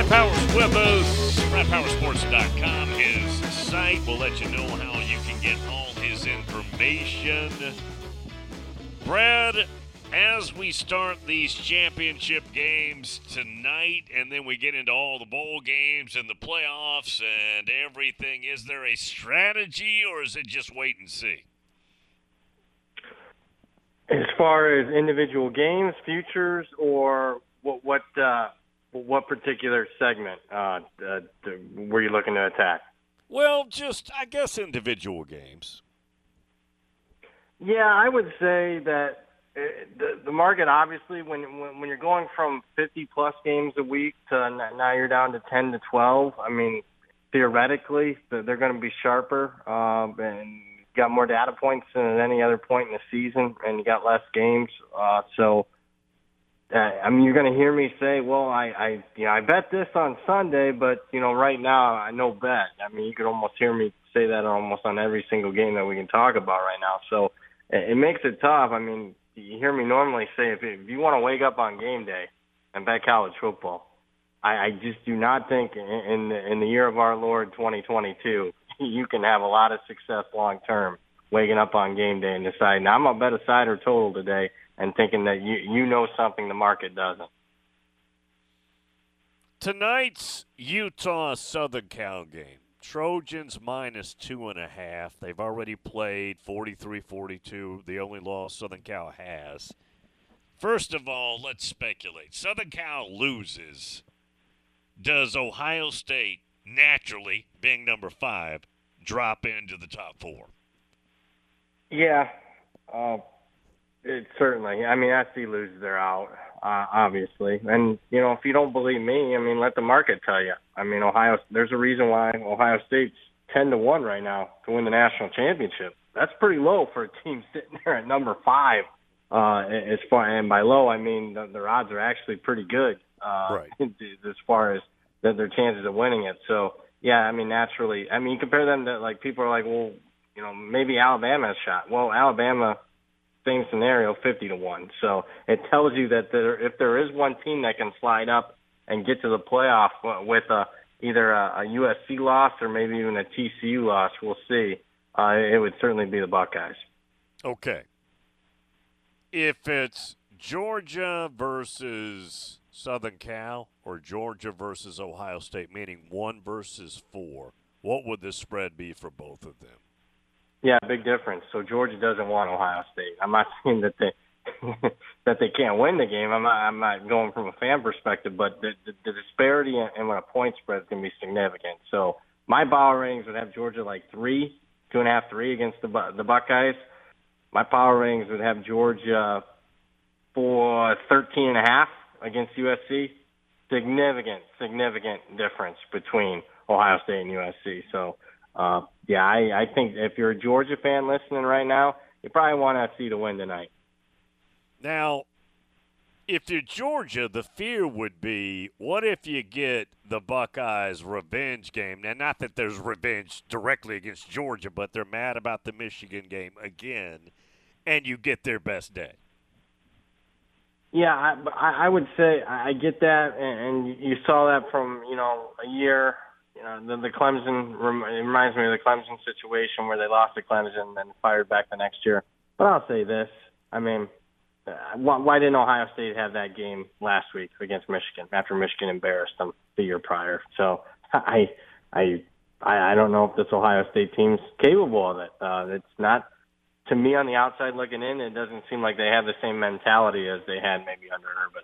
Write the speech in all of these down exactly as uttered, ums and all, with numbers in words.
Brad Powers with us. Brad Power Sports dot com, his site will let you know how you can get all his information. Brad, as we start these championship games tonight, and then we get into all the bowl games and the playoffs and everything, is there a strategy or is it just wait and see? As far as individual games, futures, or what what, uh, what particular segment uh, uh, were you looking to attack? Well, just, I guess, individual games. Yeah, I would say that the, the market, obviously, when, when when you're going from fifty-plus games a week to now you're down to ten to twelve, I mean, theoretically, they're going to be sharper um, and got more data points than at any other point in the season, and you got less games. Uh, so, uh, I mean, you're going to hear me say, well, I, I, you know, I bet this on Sunday, but, you know, right now I no bet. I mean, you could almost hear me say that almost on every single game that we can talk about right now. So it, it makes it tough. I mean, you hear me normally say if, if you want to wake up on game day and bet college football, I, I just do not think in, in, the, in the year of our Lord twenty twenty-two, you can have a lot of success long term waking up on game day and deciding, I'm going to bet a side or total today and thinking that you, you know something the market doesn't. Tonight's Utah-Southern Cal game. Trojans minus two and a half. They've already played forty-three forty-two, the only loss Southern Cal has. First of all, let's speculate. Southern Cal loses. Does Ohio State, naturally, being number five, drop into the top four? Yeah, uh, it certainly. I mean, S C loses, they're out, uh, obviously. And, you know, if you don't believe me, I mean, let the market tell you. I mean, Ohio. There's a reason why Ohio State's ten to one right now to win the national championship. That's pretty low for a team sitting there at number five. Uh, as far and by low, I mean the, their odds are actually pretty good uh, right. as far as the, their chances of winning it. So, yeah, I mean, naturally, I mean, you compare them to, like, people are like, well, you know, maybe Alabama has shot. Well, Alabama, same scenario, fifty to one. So it tells you that there, if there is one team that can slide up and get to the playoff with a, either a, a U S C loss or maybe even a T C U loss, we'll see. Uh, it would certainly be the Buckeyes. Okay. If it's Georgia versus Southern Cal or Georgia versus Ohio State, meaning one versus four, what would the spread be for both of them? Yeah, big difference. So Georgia doesn't want Ohio State. I'm not saying that they that they can't win the game. I'm not, I'm not going from a fan perspective, but the, the, the disparity in, in a point spread is going to be significant. So my power ratings would have Georgia like three, two and a half, three against the the Buckeyes. My power ratings would have Georgia for thirteen and a half against U S C. Significant, significant difference between Ohio State and U S C. So, uh, yeah, I, I think if you're a Georgia fan listening right now, you probably want S C to win tonight. Now, if you're Georgia, the fear would be, what if you get the Buckeyes revenge game? Now, not that there's revenge directly against Georgia, but they're mad about the Michigan game again, and you get their best day. Yeah, I, I would say I get that, and you saw that from, you know, a year. You know, the, the Clemson, it reminds me of the Clemson situation where they lost to Clemson and then fired back the next year. But I'll say this. I mean, why, why didn't Ohio State have that game last week against Michigan after Michigan embarrassed them the year prior? So I I, I don't know if this Ohio State team's capable of it. Uh, it's not. To me, on the outside looking in, it doesn't seem like they have the same mentality as they had maybe under Urban.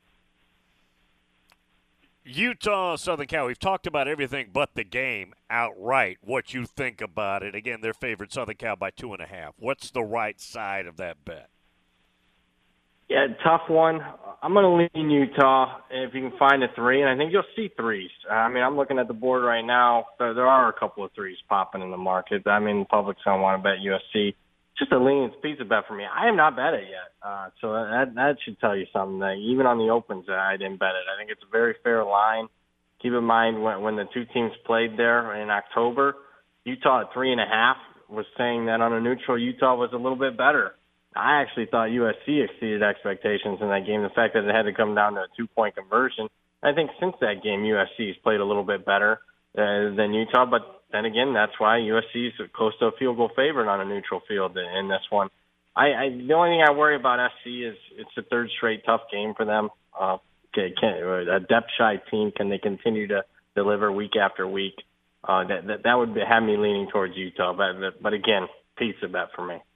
Utah, Southern Cal, we've talked about everything but the game outright. What you think about it. Again, they're favored Southern Cal by two and a half. What's the right side of that bet? Yeah, tough one. I'm going to lean Utah if you can find a three, and I think you'll see threes. I mean, I'm looking at the board right now. There, there are a couple of threes popping in the market. I mean, the public's going to want to bet U S C. Just a lenient pizza bet for me. I have not bet it yet, uh, so that that should tell you something. That even on the opens, I didn't bet it. I think it's a very fair line. Keep in mind when when the two teams played there in October, Utah at three and a half was saying that on a neutral Utah was a little bit better. I actually thought U S C exceeded expectations in that game. The fact that it had to come down to a two-point conversion I think since that game, U S C's played a little bit better uh, than Utah. But then again, that's why U S C's close to a field goal favorite on a neutral field in, in this one. I, I the only thing I worry about S C is it's a third straight tough game for them. Uh, can, can, a depth shy team, can they continue to deliver week after week? Uh, that, that that would be, have me leaning towards Utah. But but, but again, pizza bet for me.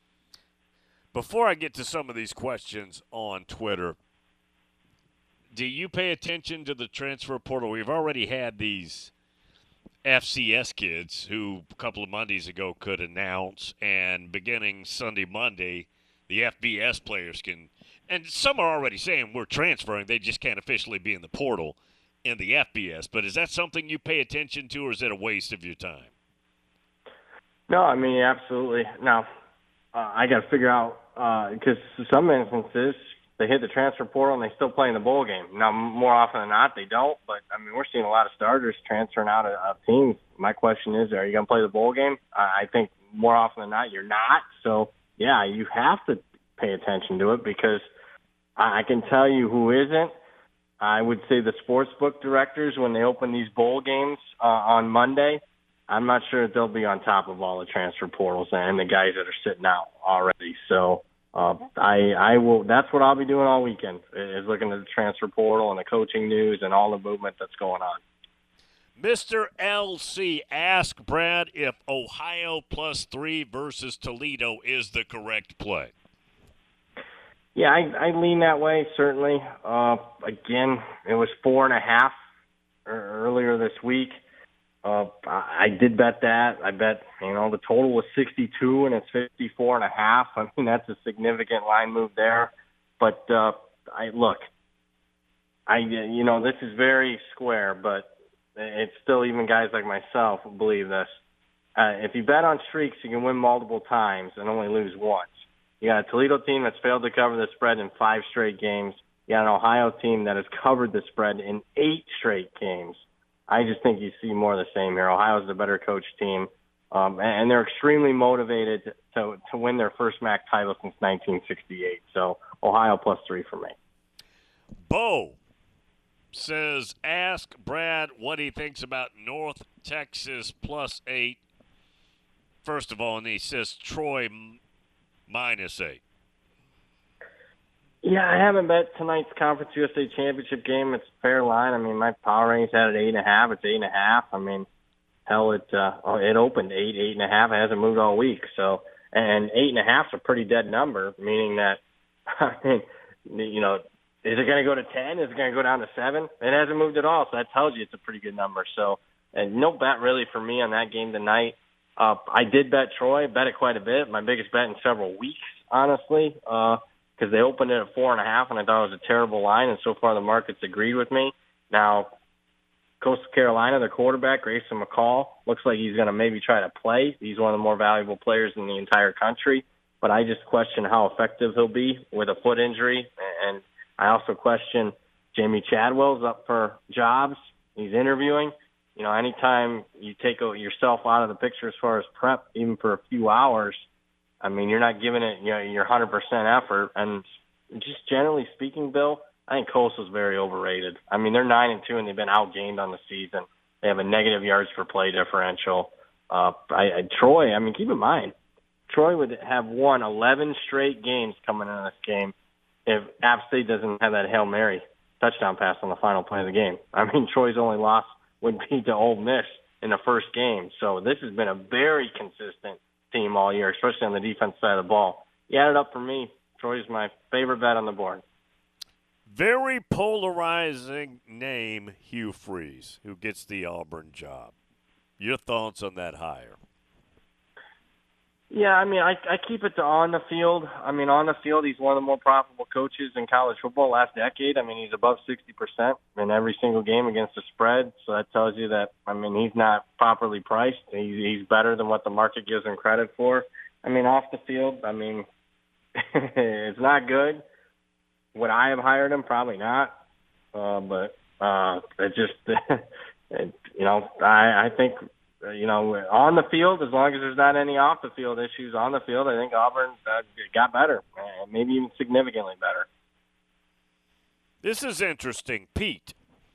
Before I get to some of these questions on Twitter, do you pay attention to the transfer portal? We've already had these F C S kids who a couple of Mondays ago could announce, and beginning Sunday, Monday, the F B S players can, and some are already saying we're transferring, they just can't officially be in the portal in the F B S. But is that something you pay attention to, or is it a waste of your time? No, I mean, absolutely. Now, uh, I got to figure out, because uh, some instances, they hit the transfer portal and they still play in the bowl game. Now, more often than not, they don't. But, I mean, we're seeing a lot of starters transferring out of, of teams. My question is, are you going to play the bowl game? Uh, I think more often than not, you're not. So, yeah, you have to pay attention to it, because I, I can tell you who isn't. I would say the sports book directors, when they open these bowl games uh, on Monday, I'm not sure if they'll be on top of all the transfer portals and the guys that are sitting out already. So uh, I, I will. That's what I'll be doing all weekend, is looking at the transfer portal and the coaching news and all the movement that's going on. Mister L C, ask Brad if Ohio plus three versus Toledo is the correct play. Yeah, I, I lean that way, certainly. Uh, again, it was four and a half earlier this week. Uh, I did bet that. I bet, you know, the total was sixty-two and it's fifty-four and a half. I mean, that's a significant line move there. But, uh, I look, I, you know, this is very square, but it's still, even guys like myself believe this. Uh, if you bet on streaks, you can win multiple times and only lose once. You got a Toledo team that's failed to cover the spread in five straight games. You got an Ohio team that has covered the spread in eight straight games. I just think you see more of the same here. Ohio's the better coached team, um, and they're extremely motivated to to win their first M A C title since nineteen sixty-eight. So Ohio plus three for me. Bo says, ask Brad what he thinks about North Texas plus eight. First of all, and he says Troy m- minus eight. Yeah, I haven't bet tonight's Conference U S A Championship game. It's a fair line. I mean, my power range had it eight and a half. It's eight and a half. I mean, hell, it uh, it opened eight, eight and a half. It hasn't moved all week. So, and eight and a half is a pretty dead number, meaning that, I mean, you know, is it going to go to ten? Is it going to go down to seven? It hasn't moved at all. So that tells you it's a pretty good number. So, and no bet really for me on that game tonight. Uh, I did bet Troy, bet it quite a bit. My biggest bet in several weeks, honestly. Uh, because they opened it at four and a half, and I thought it was a terrible line, and so far the market's agreed with me. Now, Coastal Carolina, their quarterback, Grayson McCall, looks like he's going to maybe try to play. He's one of the more valuable players in the entire country, but I just question how effective he'll be with a foot injury, and I also question Jamie Chadwell's up for jobs. He's interviewing. You know, anytime you take yourself out of the picture as far as prep, even for a few hours, I mean, you're not giving it, you know, your one hundred percent effort. And just generally speaking, Bill, I think Coastal's very overrated. I mean, they're nine and two, and they've been outgained on the season. They have a negative yards per play differential. Uh, I, I, Troy, I mean, keep in mind, Troy would have won eleven straight games coming into this game if App State doesn't have that Hail Mary touchdown pass on the final play of the game. I mean, Troy's only loss would be to Ole Miss in the first game. So this has been a very consistent team all year, especially on the defense side of the ball. You add it up for me, Troy's my favorite bet on the board. Very polarizing name, Hugh Freeze, who gets the Auburn job. Your thoughts on that hire? Yeah, I mean, I, I keep it to on the field. I mean, on the field, he's one of the more profitable coaches in college football last decade. I mean, he's above sixty percent in every single game against the spread. So that tells you that, I mean, he's not properly priced. He's, he's better than what the market gives him credit for. I mean, off the field, I mean, it's not good. Would I have hired him? Probably not. Uh, but uh, it just, it, you know, I, I think, you know, on the field, as long as there's not any off the field issues on the field, I think Auburn uh, got better, maybe even significantly better. This is interesting. Pete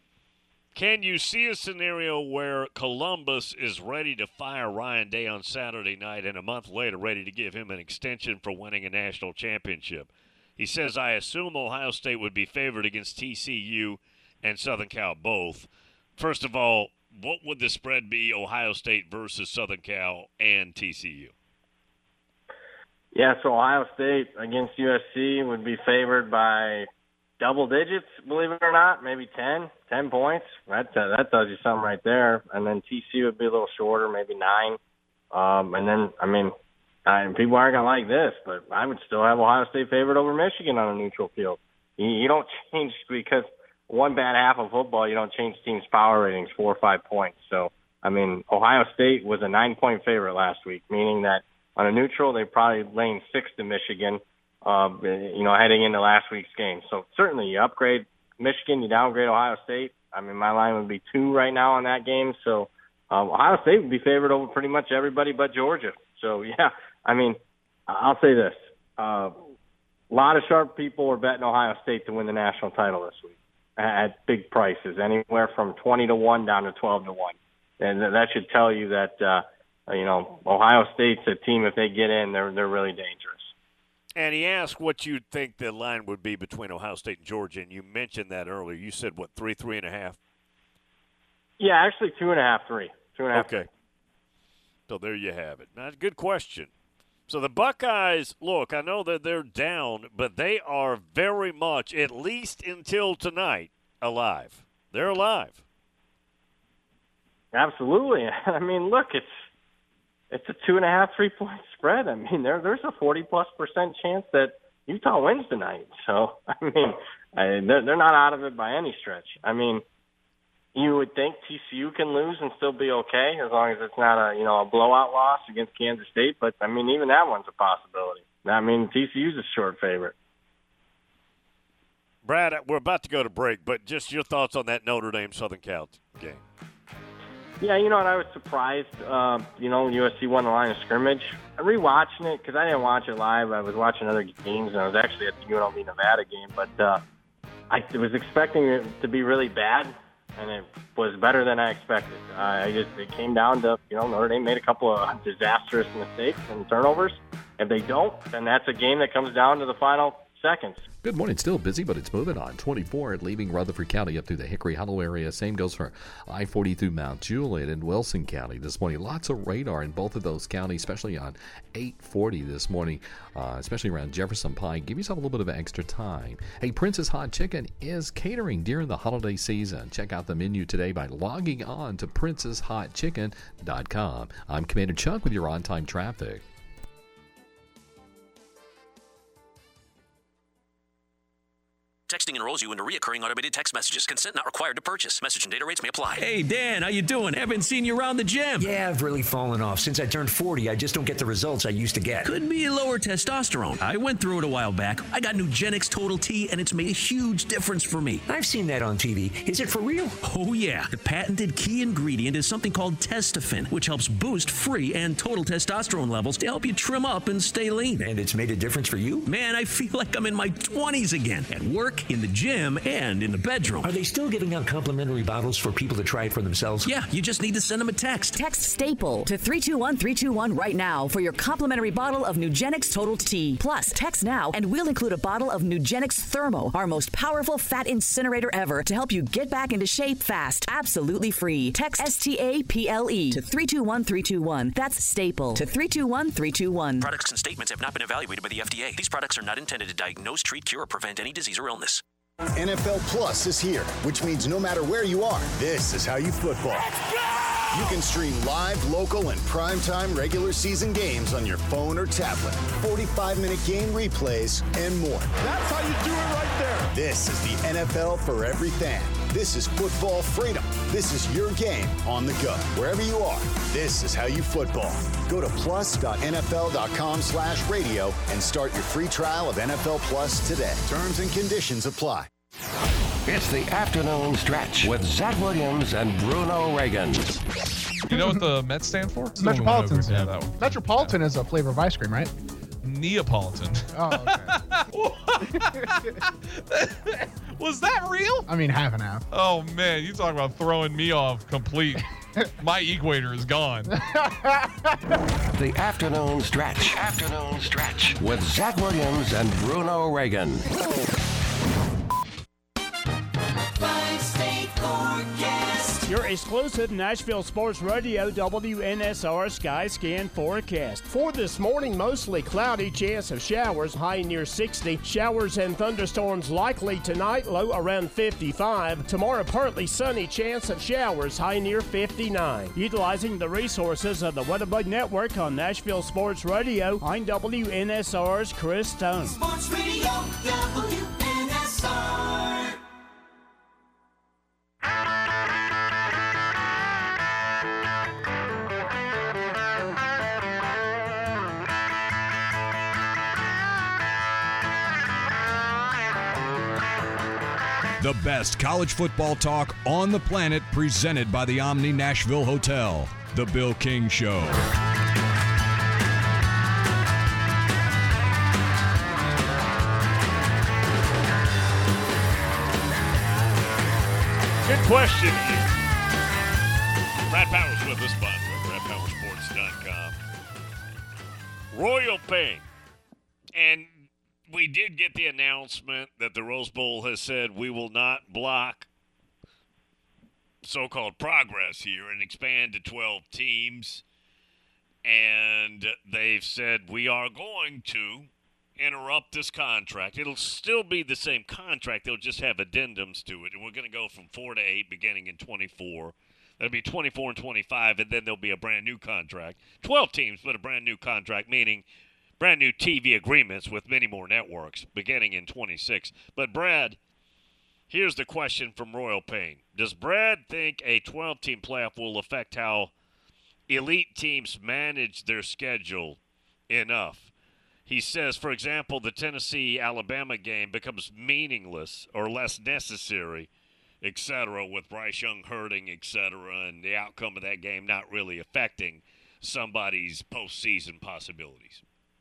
Can you see a scenario where Columbus is ready to fire Ryan Day on Saturday night and a month later ready to give him an extension for winning a national championship? He says, I assume Ohio State would be favored against T C U and Southern Cal both. First of all, what would the spread be, Ohio State versus Southern Cal and T C U? Yeah, so Ohio State against U S C would be favored by double digits, believe it or not, maybe ten, ten points. That, uh, that tells you something right there. And then T C U would be a little shorter, maybe nine. Um, and then, I mean, I, people aren't going to like this, but I would still have Ohio State favored over Michigan on a neutral field. You, you don't change because one bad half of football, you don't change teams' power ratings four or five points. So, I mean, Ohio State was a nine-point favorite last week, meaning that on a neutral, they probably laying six to Michigan, uh, you know, heading into last week's game. So certainly you upgrade Michigan, you downgrade Ohio State. I mean, my line would be two right now on that game. So um, Ohio State would be favored over pretty much everybody but Georgia. So, yeah, I mean, I'll say this. Uh, a lot of sharp people are betting Ohio State to win the national title this week at big prices, anywhere from twenty to one down to twelve to one. And that should tell you that, uh, you know, Ohio State's a team, if they get in, they're they're really dangerous. And he asked what you think the line would be between Ohio State and Georgia, and you mentioned that earlier. You said, what, three, three and a half? Yeah, actually two and a half, three. Two and a half. Okay. So there you have it. Now, good question. So the Buckeyes, look, I know that they're down, but they are very much, at least until tonight, alive. They're alive. Absolutely. I mean, look, it's it's a two and a half, three point spread. I mean, there there's a forty plus percent chance that Utah wins tonight. So I mean, I, they're, they're not out of it by any stretch. I mean, you would think T C U can lose and still be okay as long as it's not a you know a blowout loss against Kansas State. But I mean, even that one's a possibility. I mean, T C U's a short favorite. Brad, we're about to go to break, but just your thoughts on that Notre Dame Southern Cal game. Yeah, you know what? I was surprised, uh, you know, U S C won the line of scrimmage. Rewatching it, because I didn't watch it live. I was watching other games, and I was actually at the U N L V Nevada game. But uh, I was expecting it to be really bad, and it was better than I expected. Uh, I just It came down to, you know, Notre Dame made a couple of disastrous mistakes and turnovers. If they don't, then that's a game that comes down to the final seconds. Good morning. Still busy, but it's moving on. twenty-four leaving Rutherford County up through the Hickory Hollow area. Same goes for I forty through Mount Juliet and Wilson County this morning. Lots of radar in both of those counties, especially on eight forty this morning, uh, especially around Jefferson Pike. Give yourself a little bit of extra time. Hey, Prince's Hot Chicken is catering during the holiday season. Check out the menu today by logging on to princess hot chicken dot com. I'm Commander Chuck with your on-time traffic. Texting enrolls you into reoccurring automated text messages. Consent not required to purchase. Message and data rates may apply. Hey, Dan, how you doing? Haven't seen you around the gym. Yeah, I've really fallen off. Since I turned forty, I just don't get the results I used to get. Could be lower testosterone. I went through it a while back. I got Nugenix Total T, and it's made a huge difference for me. I've seen that on T V. Is it for real? Oh, yeah. The patented key ingredient is something called Testofen, which helps boost free and total testosterone levels to help you trim up and stay lean. And it's made a difference for you? Man, I feel like I'm in my twenties again. At work, in the gym, and in the bedroom. Are they still giving out complimentary bottles for people to try it for themselves? Yeah, you just need to send them a text. Text STAPLE to three two one three two one right now for your complimentary bottle of Nugenix Total T. Plus, text now and we'll include a bottle of Nugenix Thermo, our most powerful fat incinerator ever, to help you get back into shape fast. Absolutely free. Text S T A P L E to three two one three two one. That's STAPLE to three two one three two one. Products and statements have not been evaluated by the F D A. These products are not intended to diagnose, treat, cure, or prevent any disease or illness. N F L Plus is here, which means no matter where you are, this is how you football. You can stream live, local, and primetime regular season games on your phone or tablet, forty-five minute game replays, and more. That's how you do it right there. This is the N F L for every fan. This is football freedom. This is your game on the go. Wherever you are, this is how you football. Go to plus dot N F L dot com slash radio and start your free trial of N F L Plus today. Terms and conditions apply. It's the afternoon stretch with Zach Williams and Bruno Reagan. You know what the Mets stand for? Metropolitan. Yeah, that one. Metropolitan yeah. is a flavor of ice cream, right? Neapolitan. Oh, okay. What Was that real? I mean, half and half. Oh, man, you talk about throwing me off complete. My equator is gone. The afternoon stretch. The afternoon stretch with Zach Williams and Bruno Reagan. Five-state forecast. Your exclusive Nashville Sports Radio W N S R Sky Scan forecast. For this morning, mostly cloudy, chance of showers, high near sixty. Showers and thunderstorms likely tonight, low around fifty-five. Tomorrow, partly sunny, chance of showers, high near fifty-nine. Utilizing the resources of the WeatherBug Network on Nashville Sports Radio, I'm W N S R's Chris Stone. Sports Radio W N S R. The best college football talk on the planet, presented by the Omni Nashville Hotel. The Bill King Show. Good question. Brad Powers with us, by the way, brad power sports dot com. Royal Payne. And we did get the announcement that the Rose Bowl has said we will not block so-called progress here and expand to twelve teams. And they've said we are going to interrupt this contract. It'll still be the same contract. They'll just have addendums to it. And we're going to go from four to eight beginning in twenty-four. That'll be twenty-four and twenty-five, and then there'll be a brand new contract. twelve teams, but a brand new contract, meaning brand new T V agreements with many more networks beginning in twenty-six. But, Brad, here's the question from Royal Payne. Does Brad think a twelve-team playoff will affect how elite teams manage their schedule enough? He says, for example, the Tennessee-Alabama game becomes meaningless or less necessary, et cetera, with Bryce Young hurting, et cetera, and the outcome of that game not really affecting somebody's postseason possibilities.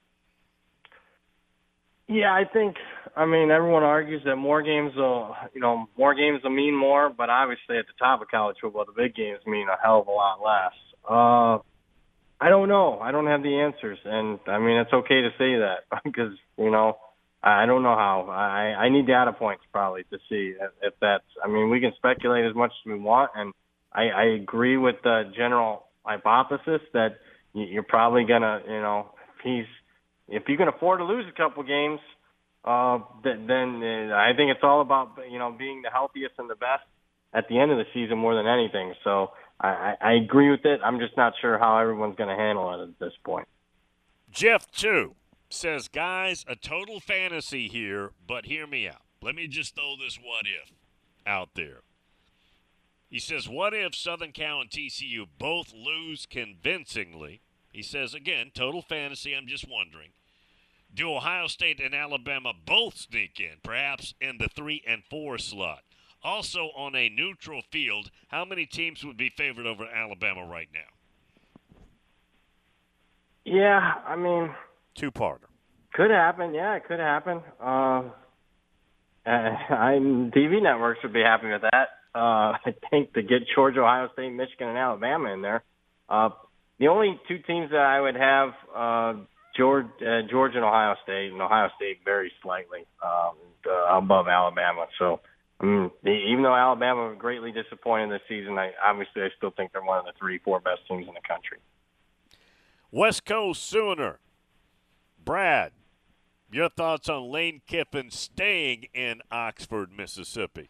Yeah, I think, I mean, everyone argues that more games will, you know, more games will mean more, but obviously at the top of college football, the big games mean a hell of a lot less. Uh, I don't know. I don't have the answers, and, I mean, it's okay to say that because, you know, I don't know how. I, I need data points probably to see if, if that's, I mean, we can speculate as much as we want, and I, I agree with the general hypothesis that you're probably going to, you know, if he's, if you can afford to lose a couple games, uh, then, then uh, I think it's all about, you know, being the healthiest and the best at the end of the season more than anything. So I, I agree with it. I'm just not sure how everyone's going to handle it at this point. Jeff, too, says, guys, a total fantasy here, but hear me out. Let me just throw this what if out there. He says, what if Southern Cal and T C U both lose convincingly? He says, again, total fantasy, I'm just wondering. Do Ohio State and Alabama both sneak in, perhaps in the three and four slot? Also, on a neutral field, how many teams would be favored over Alabama right now? Yeah, I mean. Two-parter. Could happen, yeah, it could happen. Uh, I'm T V networks would be happy with that. Uh, I think to get Georgia, Ohio State, Michigan, and Alabama in there. Uh, The only two teams that I would have, uh, Georgia, uh, Georgia and Ohio State, and Ohio State very slightly um, uh, above Alabama. So, I mean, even though Alabama greatly disappointed this season, I obviously I still think they're one of the three, four best teams in the country. West Coast Sooner. Brad, your thoughts on Lane Kiffin staying in Oxford, Mississippi?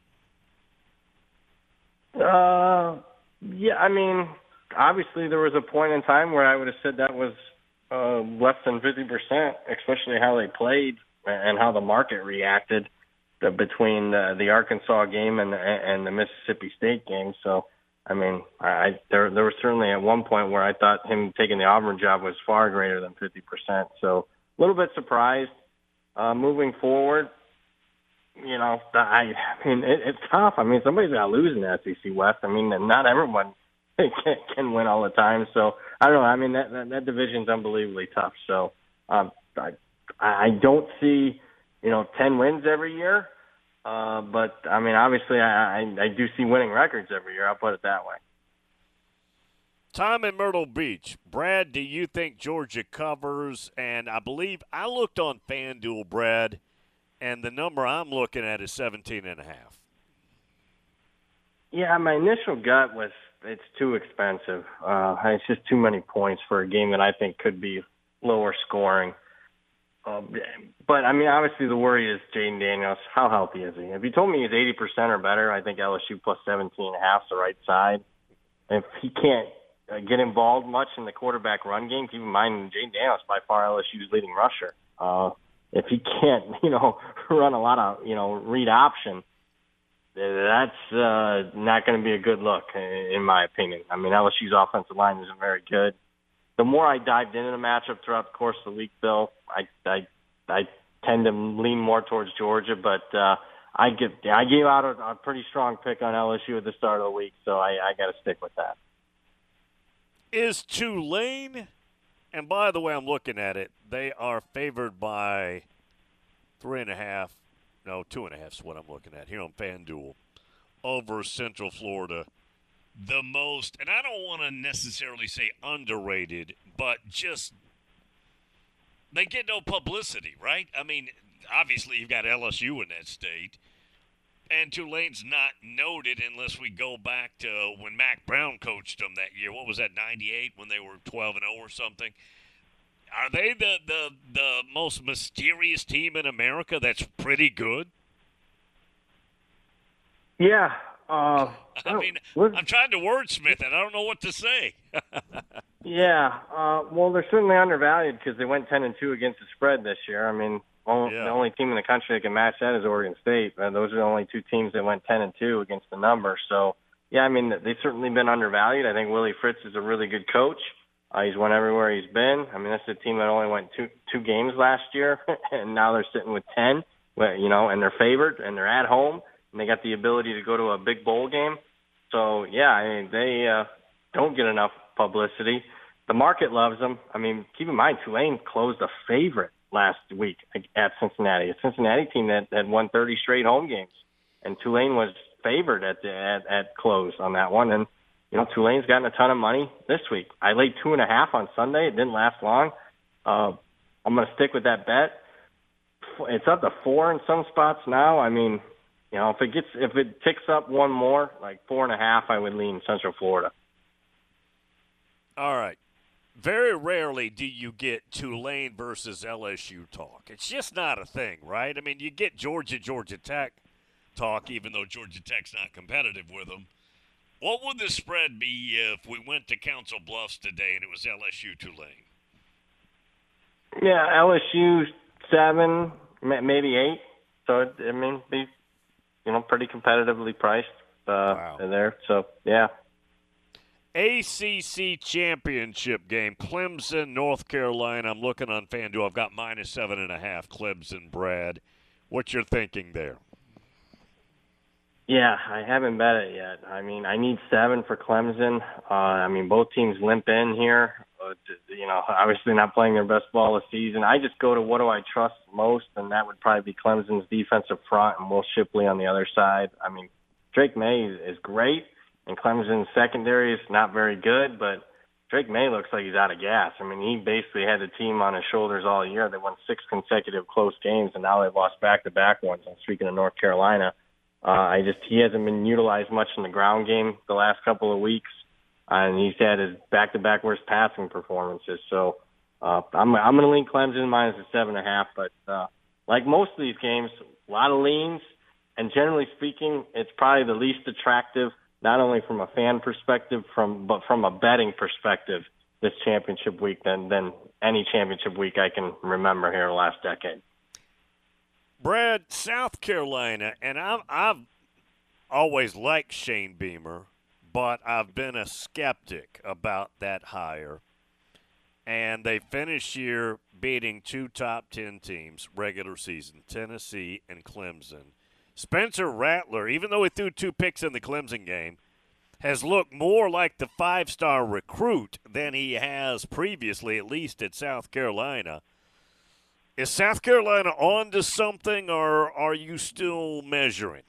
Uh, yeah, I mean, obviously there was a point in time where I would have said that was uh, less than fifty percent, especially how they played and how the market reacted the, between the, the Arkansas game and the, and the Mississippi State game. So, I mean, I there there was certainly at one point where I thought him taking the Auburn job was far greater than fifty percent. So, a little bit surprised. Uh, moving forward, you know, I, I mean, it, it's tough. I mean, somebody's got to lose in the S E C West. I mean, not everyone can, can win all the time. So, I don't know. I mean, that that, that division's unbelievably tough. So, um, I I don't see, you know, ten wins every year. Uh, but, I mean, obviously I, I, I do see winning records every year. I'll put it that way. Time in Myrtle Beach. Brad, do you think Georgia covers? And I believe I looked on FanDuel, Brad, and the number I'm looking at is seventeen and a half. Yeah, my initial gut was it's too expensive. Uh, it's just too many points for a game that I think could be lower scoring. Uh, but, I mean, obviously the worry is Jaden Daniels. How healthy is he? If you told me he's eighty percent or better, I think L S U plus seventeen and a half is the right side. If he can't uh, get involved much in the quarterback run game, keep in mind Jaden Daniels by far L S U's leading rusher. Uh, if he can't, you know, run a lot of, you know, read option, that's uh, not going to be a good look, in my opinion. I mean, L S U's offensive line isn't very good. The more I dived into the matchup throughout the course of the week, Bill, I I, I tend to lean more towards Georgia, but uh, I give I gave out a, a pretty strong pick on L S U at the start of the week, so I, I got to stick with that. Is Tulane, and by the way, I'm looking at it, they are favored by three and a half, no, two and a half is what I'm looking at here on FanDuel, over Central Florida. The most, and I don't want to necessarily say underrated, but just they get no publicity, right? I mean, obviously you've got L S U in that state, and Tulane's not noted unless we go back to when Mac Brown coached them that year. What was that, ninety-eight, when they were twelve and oh or something? Are they the, the, the most mysterious team in America that's pretty good? Yeah. Uh, I mean, I'm trying to wordsmith it. I don't know what to say. yeah. Uh, well, they're certainly undervalued because they went ten and two against the spread this year. I mean, only, Yeah. the only team in the country that can match that is Oregon State. And those are the only two teams that went ten and two against the number. So, yeah, I mean, they've certainly been undervalued. I think Willie Fritz is a really good coach. Uh, he's won everywhere he's been. I mean, that's a team that only went two two games last year, and now they're sitting with ten. You know, and they're favored, and they're at home. And they got the ability to go to a big bowl game. So, yeah, I mean, they uh, don't get enough publicity. The market loves them. I mean, keep in mind, Tulane closed a favorite last week at Cincinnati, a Cincinnati team that had won thirty straight home games. And Tulane was favored at, the, at, at close on that one. And, you know, Tulane's gotten a ton of money this week. I laid two and a half on Sunday. It didn't last long. Uh, I'm going to stick with that bet. It's up to four in some spots now. I mean, you know, if it gets if it ticks up one more, like four and a half, I would lean Central Florida. All right. Very rarely do you get Tulane versus L S U talk. It's just not a thing, right? I mean, you get Georgia, Georgia Tech talk, even though Georgia Tech's not competitive with them. What would the spread be if we went to Council Bluffs today and it was L S U Tulane? Yeah, L S U seven, maybe eight. So, it, I mean, be you know, pretty competitively priced uh, wow. there. So, yeah. A C C championship game, Clemson, North Carolina. I'm looking on FanDuel. I've got minus seven and a half, Clemson, Brad. What's your thinking there? Yeah, I haven't bet it yet. I mean, I need seven for Clemson. Uh, I mean, both teams limp in here. Uh, you know, obviously not playing their best ball this season. I just go to what do I trust most, and that would probably be Clemson's defensive front and Will Shipley on the other side. I mean, Drake May is great, and Clemson's secondary is not very good, but Drake May looks like he's out of gas. I mean, he basically had the team on his shoulders all year. They won six consecutive close games, and now they've lost back-to-back ones. I'm speaking of North Carolina. Uh, I just he hasn't been utilized much in the ground game the last couple of weeks, uh, and he's had his back-to-back worst passing performances. So uh, I'm I'm going to lean Clemson minus the seven and a half. But uh, like most of these games, a lot of leans, and generally speaking, it's probably the least attractive, not only from a fan perspective, from but from a betting perspective, this championship week than than any championship week I can remember here the last decade. Brad, South Carolina, and I've, I've always liked Shane Beamer, but I've been a skeptic about that hire. And they finished year beating two top ten teams, regular season, Tennessee and Clemson. Spencer Rattler, even though he threw two picks in the Clemson game, has looked more like the five-star recruit than he has previously, at least at South Carolina. Is South Carolina on to something, or are you still measuring?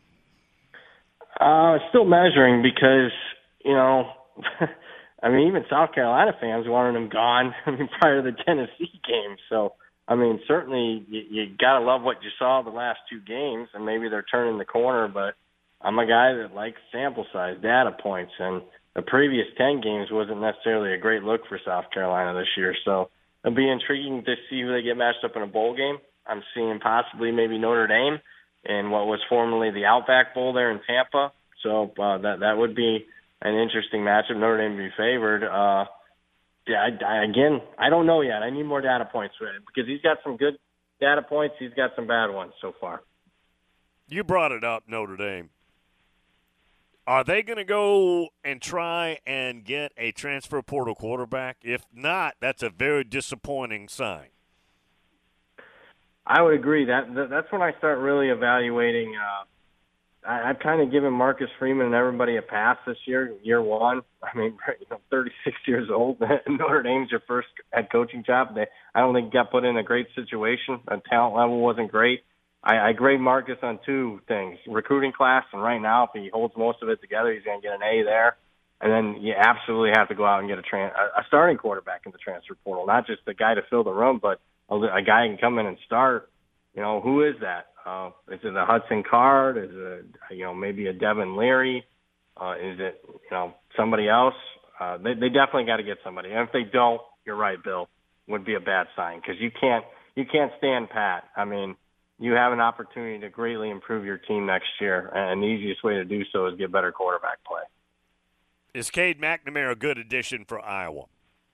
Uh, still measuring because, you know, I mean, even South Carolina fans wanted him gone, I mean, prior to the Tennessee game. So, I mean, certainly you, you got to love what you saw the last two games, and maybe they're turning the corner, but I'm a guy that likes sample size, data points, and the previous ten games wasn't necessarily a great look for South Carolina this year. So it'll be intriguing to see who they get matched up in a bowl game. I'm seeing possibly maybe Notre Dame in what was formerly the Outback Bowl there in Tampa. So uh, that that would be an interesting matchup. Notre Dame would be favored. Uh, yeah, I, I, again, I don't know yet. I need more data points with it because he's got some good data points. He's got some bad ones so far. You brought it up, Notre Dame. Are they going to go and try and get a transfer portal quarterback? If not, that's a very disappointing sign. I would agree. That, that that's when I start really evaluating. Uh, I, I've kind of given Marcus Freeman and everybody a pass this year, year one. I mean, you know, thirty-six years old. Notre Dame's your first head coaching job. They, I don't think he got put in a great situation. The talent level wasn't great. I, I grade Marcus on two things: recruiting class, and right now, if he holds most of it together, he's going to get an A there. And then you absolutely have to go out and get a, tran- a starting quarterback in the transfer portal, not just a guy to fill the room, but a, a guy who can come in and start. You know, who is that? Uh, is it a Hudson Card? Is it, you know, maybe a Devin Leary? Uh, is it, you know, somebody else? Uh, they, they definitely got to get somebody. And if they don't, you're right, Bill, would be a bad sign because you can't you can't stand pat. I mean, you have an opportunity to greatly improve your team next year, and the easiest way to do so is get better quarterback play. Is Cade McNamara a good addition for Iowa?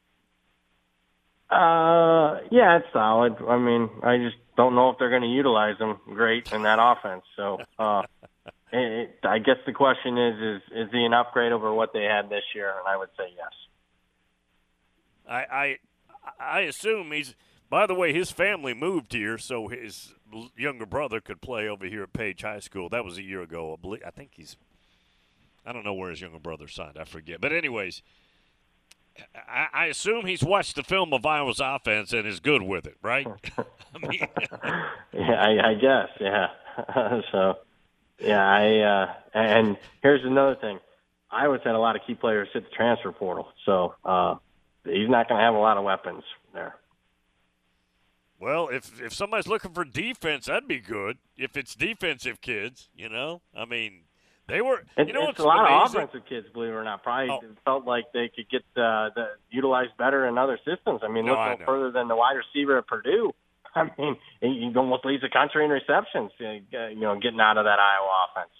Uh, yeah, it's solid. I mean, I just don't know if they're going to utilize him great in that offense. So, uh, it, it, I guess the question is, is, is he an upgrade over what they had this year? And I would say yes. I, I, I assume he's. By the way, his family moved here, so his younger brother could play over here at Page High School. That was a year ago. I, believe, I think he's – I don't know where his younger brother signed. I forget. But anyways, I, I assume he's watched the film of Iowa's offense and is good with it, right? I mean, yeah, I, I guess, yeah. so, yeah, I uh, – and here's another thing. Iowa's had a lot of key players hit the transfer portal, so uh, he's not going to have a lot of weapons there. Well, if if somebody's looking for defense, that'd be good. If it's defensive kids, you know, I mean, they were. It, you know, it's a lot amazing? of offensive kids, believe it or not. Probably oh. felt like they could get uh, the utilized better in other systems. I mean, no, look I no know. further than the wide receiver at Purdue. I mean, he almost leads the country in receptions. You know, getting out of that Iowa offense.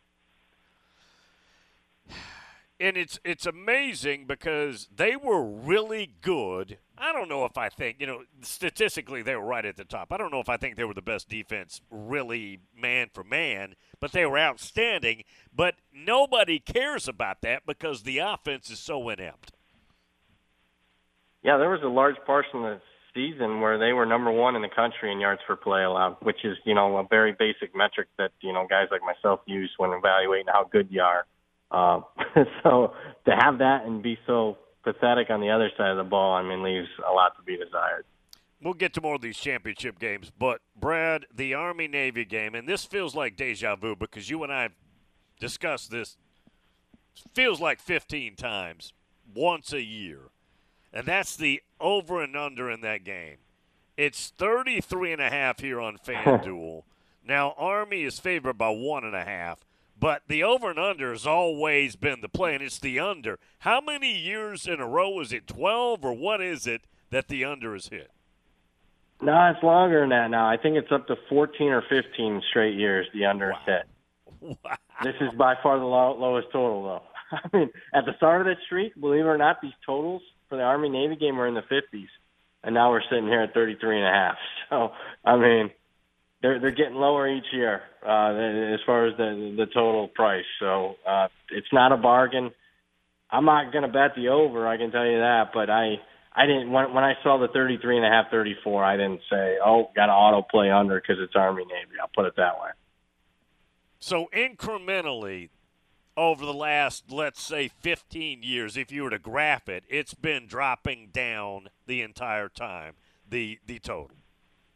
And it's it's amazing because they were really good. I don't know if I think, you know, statistically they were right at the top. I don't know if I think they were the best defense really man for man, but they were outstanding. But nobody cares about that because the offense is so inept. Yeah, there was a large portion of the season where they were number one in the country in yards per play allowed, which is, you know, a very basic metric that, you know, guys like myself use when evaluating how good you are. Uh, so to have that and be so pathetic on the other side of the ball, I mean, leaves a lot to be desired. We'll get to more of these championship games, but, Brad, the Army-Navy game, and this feels like deja vu because you and I have discussed this, feels like fifteen times, once a year, and that's the over and under in that game. It's thirty-three and a half here on FanDuel. Now, Army is favored by one and a half. But the over and under has always been the play, and it's the under. How many years in a row is it, twelve, or what is it that the under is hit? No, it's longer than that now. I think it's up to fourteen or fifteen straight years the under is hit. Wow. This is by far the low, lowest total, though. I mean, at the start of this streak, believe it or not, these totals for the Army-Navy game were in the fifties, and now we're sitting here at thirty-three and a half. So, I mean, They're they're getting lower each year uh, as far as the the total price. So uh, it's not a bargain. I'm not going to bet the over, I can tell you that. But I I didn't when when I saw the thirty-three and a half, thirty-four, I didn't say, oh, got to auto play under because it's Army Navy. I'll put it that way. So incrementally, over the last, let's say, fifteen years, if you were to graph it, it's been dropping down the entire time. The the total.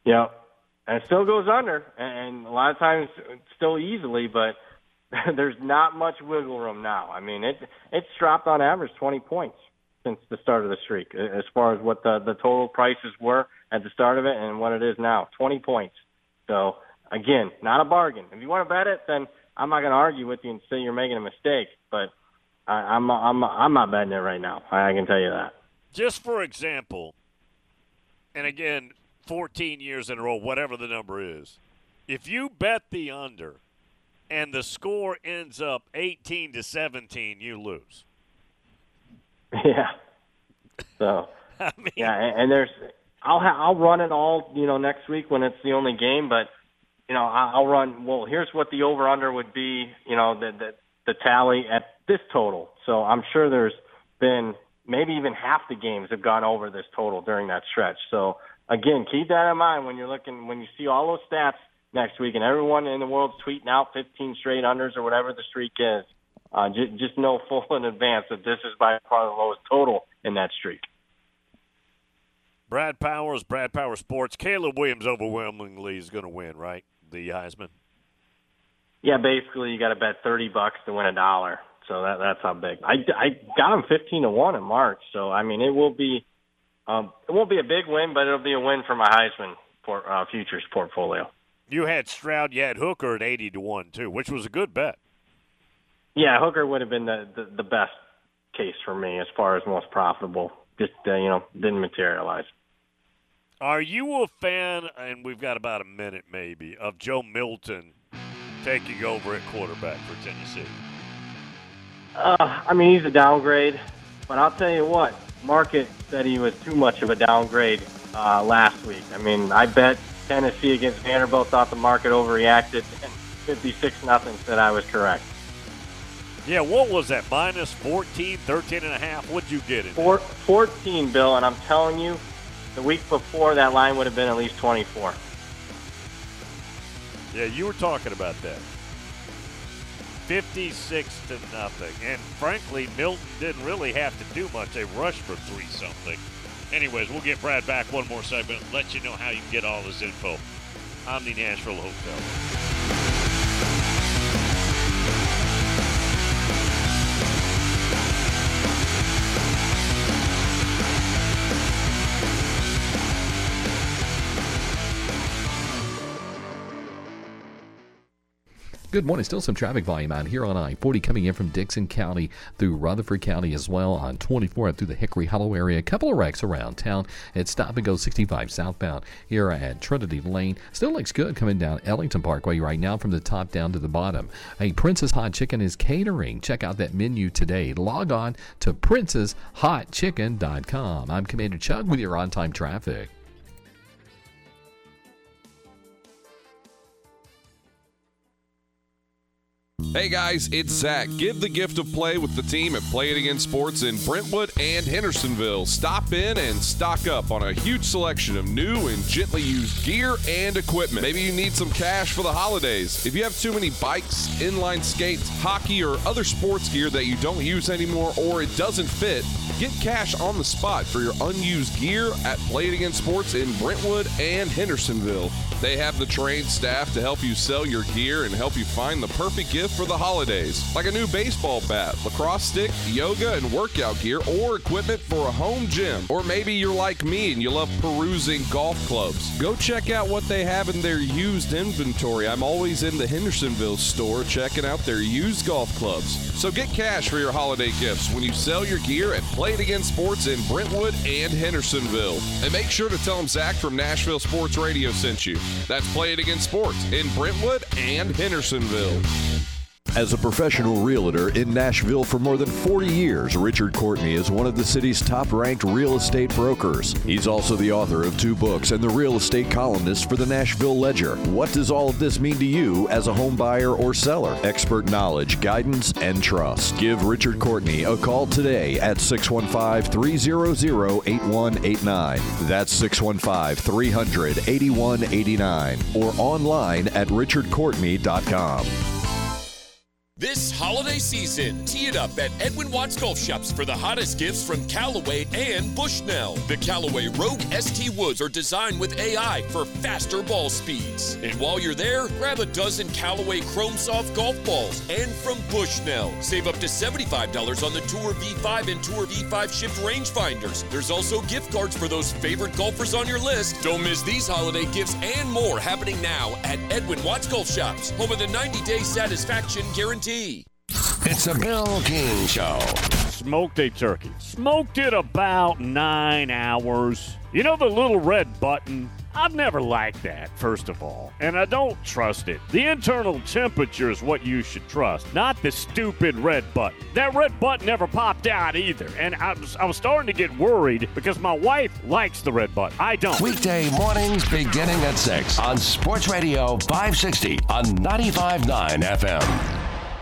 Yeah, and it still goes under, and a lot of times still easily, but there's not much wiggle room now. I mean, it it's dropped on average twenty points since the start of the streak, as far as what the, the total prices were at the start of it and what it is now, twenty points. So, again, not a bargain. If you want to bet it, then I'm not going to argue with you and say you're making a mistake, but I, I'm, I'm, I'm not betting it right now. I can tell you that. Just for example, and again, fourteen years in a row, whatever the number is, if you bet the under and the score ends up eighteen to seventeen, you lose. Yeah. So, I mean, yeah, and, and there's, I'll ha- I'll run it all, you know, next week when it's the only game, but, you know, I'll run, well, here's what the over-under would be, you know, the, the, the tally at this total. So I'm sure there's been maybe even half the games have gone over this total during that stretch. So, again, keep that in mind when you're looking, when you see all those stats next week and everyone in the world's tweeting out fifteen straight unders or whatever the streak is. Uh, just, just know full in advance that this is by far the lowest total in that streak. Brad Powers, Brad Powers Sports. Caleb Williams overwhelmingly is going to win, right? The Heisman. Yeah, basically you got to bet thirty bucks to win a dollar. So that that's how big. I, I got him fifteen to one in March. So I mean, it will be um, it won't be a big win, but it'll be a win for my Heisman for, uh, futures portfolio. You had Stroud, you had Hooker at eighty to one too, which was a good bet. Yeah, Hooker would have been the, the, the best case for me as far as most profitable. Just, uh, you know, didn't materialize. Are you a fan, and we've got about a minute maybe, of Joe Milton taking over at quarterback for Tennessee? Uh, I mean, he's a downgrade, but I'll tell you what, market said he was too much of a downgrade uh, last week. I mean, I bet Tennessee against Vanderbilt thought the market overreacted, and fifty-six nothing said I was correct. Yeah, what was that, minus fourteen, thirteen and a half? What'd you get it? Four, fourteen, Bill, and I'm telling you, the week before that line would have been at least twenty-four. Yeah, you were talking about that. fifty-six to nothing. And frankly, Milton didn't really have to do much. They rushed for three something. Anyways, we'll get Brad back one more segment, let you know how you can get all this info. Omni Nashville Hotel. Good morning. Still some traffic volume out here on I forty coming in from Dixon County through Rutherford County as well on twenty-four up through the Hickory Hollow area. A couple of wrecks around town. It's stop and go sixty-five southbound here at Trinity Lane. Still looks good coming down Ellington Parkway right now from the top down to the bottom. Hey, Princess Hot Chicken is catering. Check out that menu today. Log on to princess hot chicken dot com. I'm Commander Chuck with your on-time traffic. Hey guys, it's Zach. Give the gift of play with the team at Play It Again Sports in Brentwood and Hendersonville. Stop in and stock up on a huge selection of new and gently used gear and equipment. Maybe you need some cash for the holidays. If you have too many bikes, inline skates, hockey, or other sports gear that you don't use anymore or it doesn't fit, get cash on the spot for your unused gear at Play It Again Sports in Brentwood and Hendersonville. They have the trained staff to help you sell your gear and help you find the perfect gift for the holidays, like a new baseball bat, lacrosse stick, yoga and workout gear, or equipment for a home gym. Or maybe you're like me and you love perusing golf clubs. Go check out what they have in their used inventory. I'm always in the Hendersonville store checking out their used golf clubs. So get cash for your holiday gifts when you sell your gear at Play It Again Sports in Brentwood and Hendersonville. And make sure to tell them Zach from Nashville Sports Radio sent you. That's Play It Again Sports in Brentwood and Hendersonville. As a professional realtor in Nashville for more than forty years, Richard Courtney is one of the city's top-ranked real estate brokers. He's also the author of two books and the real estate columnist for the Nashville Ledger. What does all of this mean to you as a home buyer or seller? Expert knowledge, guidance, and trust. Give Richard Courtney a call today at six one five, three hundred, eight one eight nine. That's six one five, three hundred, eight one eight nine. Or online at richard courtney dot com. This holiday season, tee it up at Edwin Watts Golf Shops for the hottest gifts from Callaway and Bushnell. The Callaway Rogue S T Woods are designed with A I for faster ball speeds. And while you're there, grab a dozen Callaway Chrome Soft golf balls. And from Bushnell, save up to seventy-five dollars on the Tour V five and Tour V five shipped rangefinders. There's also gift cards for those favorite golfers on your list. Don't miss these holiday gifts and more happening now at Edwin Watts Golf Shops, home of the ninety-day satisfaction guarantee. It's a Bill King Show. Smoked a turkey. Smoked it about nine hours. You know the little red button? I've never liked that, first of all, and I don't trust it. The internal temperature is what you should trust, not the stupid red button. That red button never popped out either, and I was, I was starting to get worried because my wife likes the red button. I don't. Weekday mornings beginning at six on Sports Radio five sixty on ninety-five point nine F M.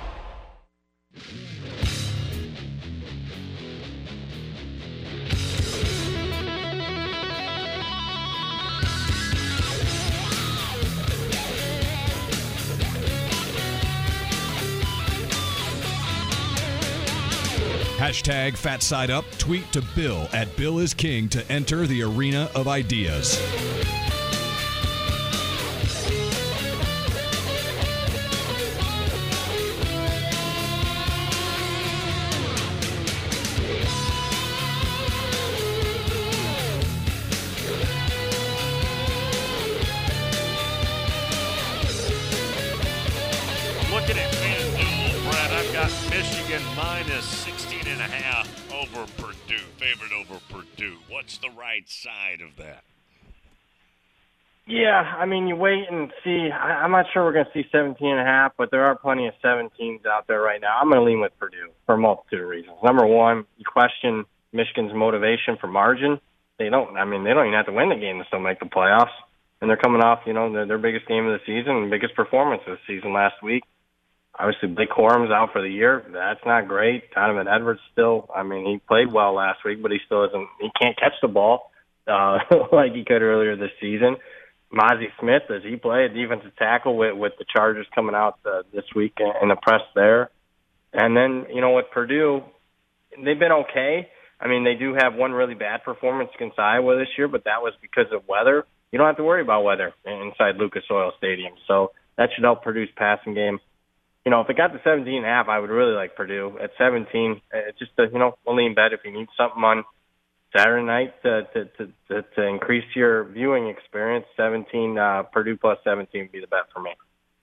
Hashtag Fat Side Up. Tweet to Bill at Bill is King to enter the arena of ideas. Looking at FanDuel, Brad, I've got Michigan minus sixteen and a half over Purdue, favored over Purdue. What's the right side of that? Yeah, I mean, you wait and see. I, I'm not sure we're going to see seventeen and a half, but there are plenty of seventeens out there right now. I'm going to lean with Purdue for a multitude of reasons. Number one, you question Michigan's motivation for margin. They don't. I mean, they don't even have to win the game to still make the playoffs. And they're coming off, you know, their, their biggest game of the season and biggest performance of the season last week. Obviously, Blake Corum's out for the year. That's not great. Donovan Edwards still, I mean, he played well last week, but he still isn't, he can't catch the ball uh, like he could earlier this season. Mozzie Smith, does he play a defensive tackle with, with the Chargers coming out uh, this week in the press there? And then, you know, with Purdue, they've been okay. I mean, they do have one really bad performance against Iowa this year, but that was because of weather. You don't have to worry about weather inside Lucas Oil Stadium. So that should help Purdue's passing game. You know, if it got to seventeen and a half, I would really like Purdue. At seventeen, it's just, a, you know, a lean bet if you need something on Saturday night to to, to, to, to increase your viewing experience. seventeen, uh, Purdue plus seventeen would be the bet for me.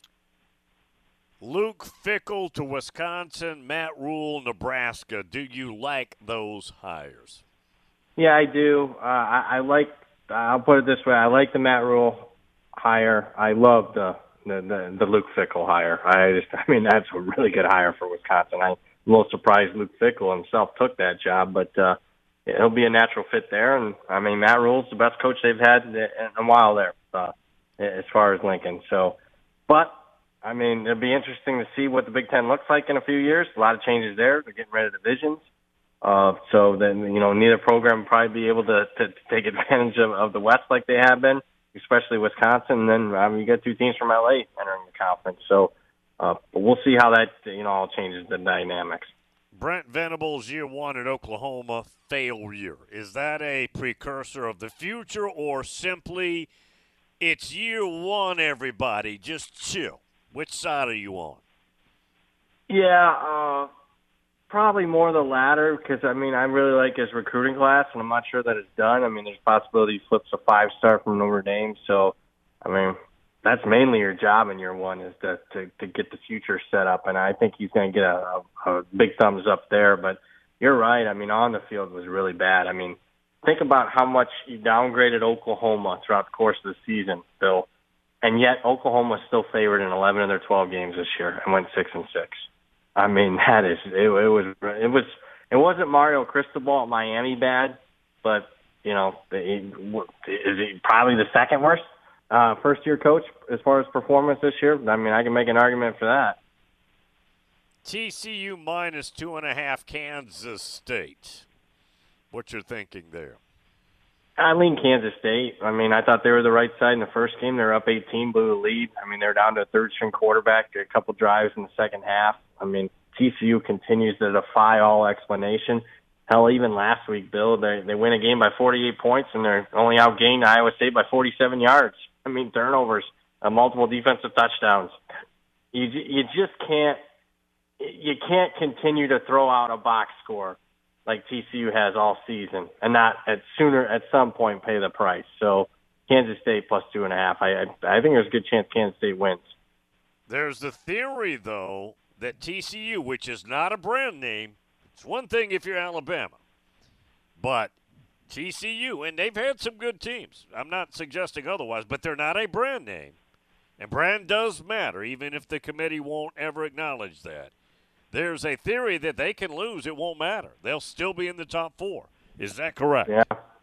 Luke Fickell to Wisconsin, Matt Rule, Nebraska. Do you like those hires? Yeah, I do. Uh, I, I like, I'll put it this way, I like the Matt Rule hire. I love the The, the the Luke Fickell hire. I just, I mean, that's a really good hire for Wisconsin. I'm a little surprised Luke Fickell himself took that job, but uh, he'll be a natural fit there. And I mean, Matt Rule's the best coach they've had in a while there, uh, as far as Lincoln. So, but I mean, it'll be interesting to see what the Big Ten looks like in a few years. A lot of changes there. They're getting rid of divisions. Uh, so then, you know, neither program will probably be able to, to, to take advantage of, of the West like they have been, especially Wisconsin. And then I mean, you got two teams from L A entering the conference. So uh, but we'll see how that, you know, all changes the dynamics. Brent Venables, year one at Oklahoma, failure. Is that a precursor of the future, or simply it's year one, everybody, just chill? Which side are you on? Yeah, uh, probably more the latter, because, I mean, I really like his recruiting class, and I'm not sure that it's done. I mean, there's a possibility he flips a five-star from Notre Dame. So, I mean, that's mainly your job in year one, is to, to, to get the future set up, and I think he's going to get a, a, a big thumbs up there. But you're right. I mean, on the field was really bad. I mean, think about how much he downgraded Oklahoma throughout the course of the season, Bill. And yet Oklahoma is still favored in eleven of their twelve games this year and went six and six. I mean, that is it, it was it was it wasn't Mario Cristobal at Miami bad, but you know, is he probably the second worst uh, first year coach as far as performance this year? I mean, I can make an argument for that. T C U minus two and a half, Kansas State. What you're thinking there? I lean Kansas State. I mean, I thought they were the right side in the first game. They were up eighteen, blew the lead. I mean, they're down to a third-string quarterback, a couple drives in the second half. I mean, T C U continues to defy all explanation. Hell, even last week, Bill, they they win a game by forty-eight points, and they're only outgained Iowa State by forty-seven yards. I mean, turnovers, uh, multiple defensive touchdowns. You you just can't you can't continue to throw out a box score like T C U has all season, and not at sooner at some point pay the price. So Kansas State plus two and a half. I I, I think there's a good chance Kansas State wins. There's the theory, though, that T C U, which is not a brand name, it's one thing if you're Alabama, but T C U, and they've had some good teams. I'm not suggesting otherwise, but they're not a brand name. And brand does matter, even if the committee won't ever acknowledge that. There's a theory that they can lose. It won't matter. They'll still be in the top four. Is that correct? Yeah.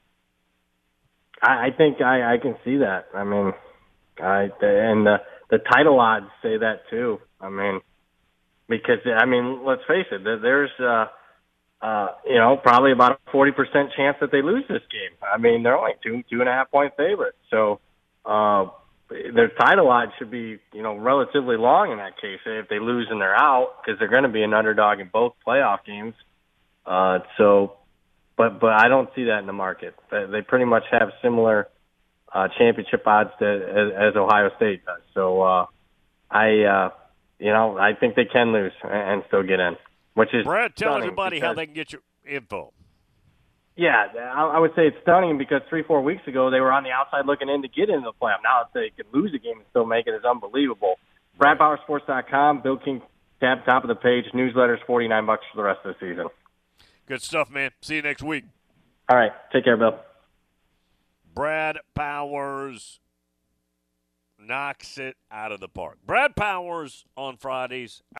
I, I think I, I can see that. I mean, I and the, the title odds say that too. I mean, because, I mean, let's face it, there's, uh, uh, you know, probably about a forty percent chance that they lose this game. I mean, they're only two, two and a half point favorites. So, uh, their title odds should be, you know, relatively long in that case if they lose and they're out, because they're going to be an underdog in both playoff games. Uh, so, but but I don't see that in the market. They pretty much have similar uh, championship odds to, as, as Ohio State does. So, uh, I, uh, you know, I think they can lose and still get in. Which is Brad, tell stunning everybody because, how they can get your info. Yeah, I would say it's stunning because three, four weeks ago they were on the outside looking in to get into the playoff. Now that they could lose a game and still make it is unbelievable. Brad Power Sports dot com, Bill King, tab top of the page, newsletters, forty-nine bucks for the rest of the season. Good stuff, man. See you next week. All right, take care, Bill. Brad Powers knocks it out of the park. Brad Powers on Fridays.